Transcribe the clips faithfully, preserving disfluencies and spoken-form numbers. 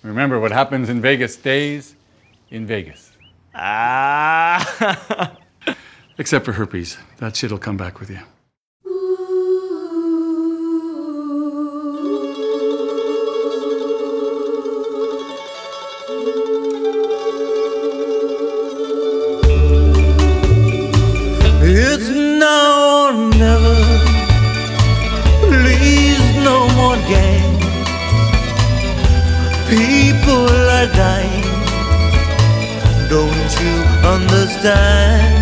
Remember, what happens in Vegas stays in Vegas. Ah. Except for herpes. That shit'll come back with you. It's now or never. Please, no more games. People are dying. Don't you understand?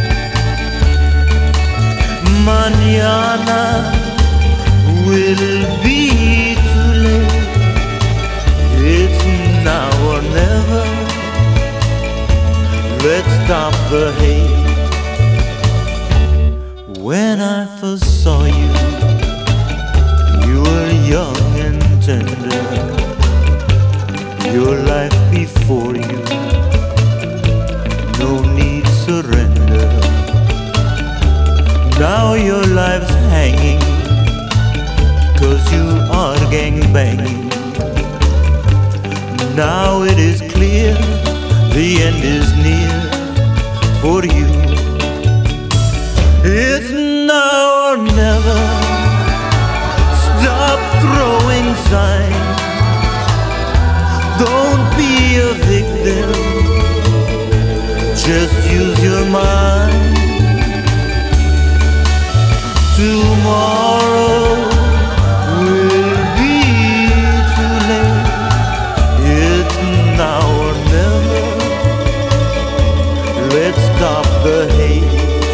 Mañana will be too late. It's now or never. Let's stop the hate. When I first saw you, you were young and tender. Your life before you, no need surrender. Now your life's hanging, 'cause you are gangbanging. Now it is clear, the end is near for you. It's now or never. Stop throwing signs. Don't be a victim. Just use your mind. Tomorrow will be too late. It's now or never. Let's stop the hate.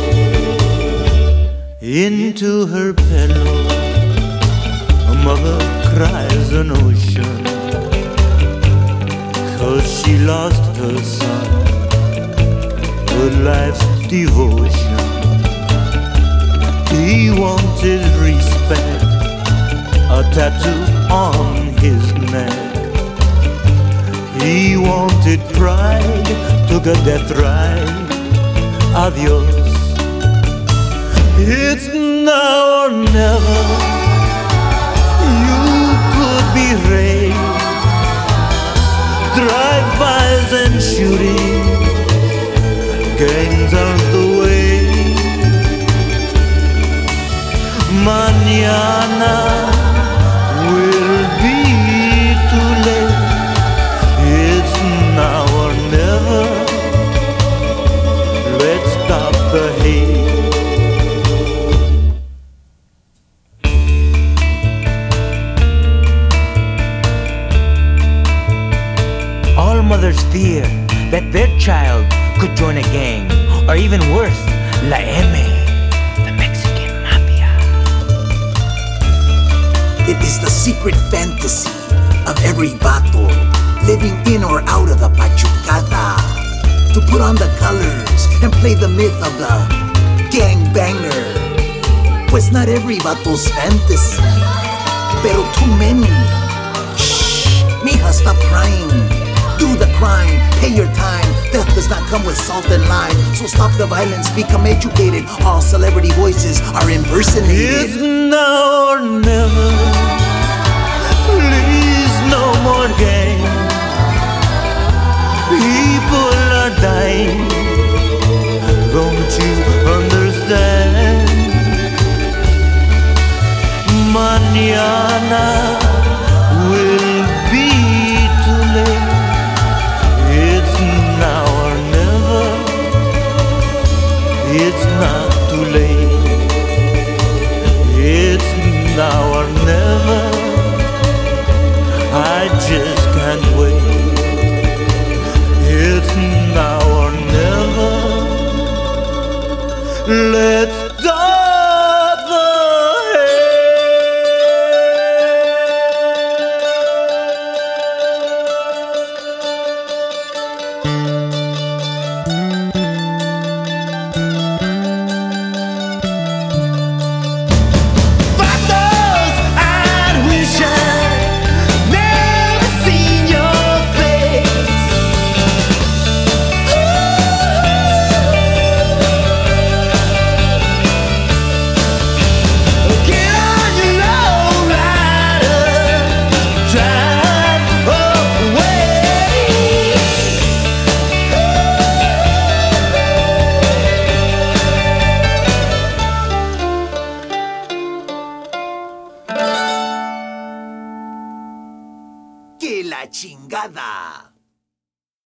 Into her pillow, a mother cries an ocean, 'cause she lost her son, her life's devotion. He wanted respect, a tattoo on his neck. He wanted pride, took a death ride. Adios. It's now or never. You could be raped. Drive-bys and shooting, gangs aren't the way. Mañana will be too late. It's now or never. Let's stop the hate. All mothers fear that their child could join a gang, or even worse, La M, the Mexican Mafia. It is the secret fantasy of every vato living in or out of the pachucata to put on the colors and play the myth of the gangbanger. Pues not every vato's fantasy, pero too many. Shh, mija, stop crying. Do the crime, pay your time. Death does not come with salt and lime. So stop the violence, become educated. All celebrity voices are impersonated. It's now or never. Please, no more games. People are dying. Don't you understand? Mañana will be too late. It's now or never. It's not too late. It's now or never. I just can't wait. It's now or never. Let's stop the Vatos, I'd wish I'd never seen your ¡Que la chingada!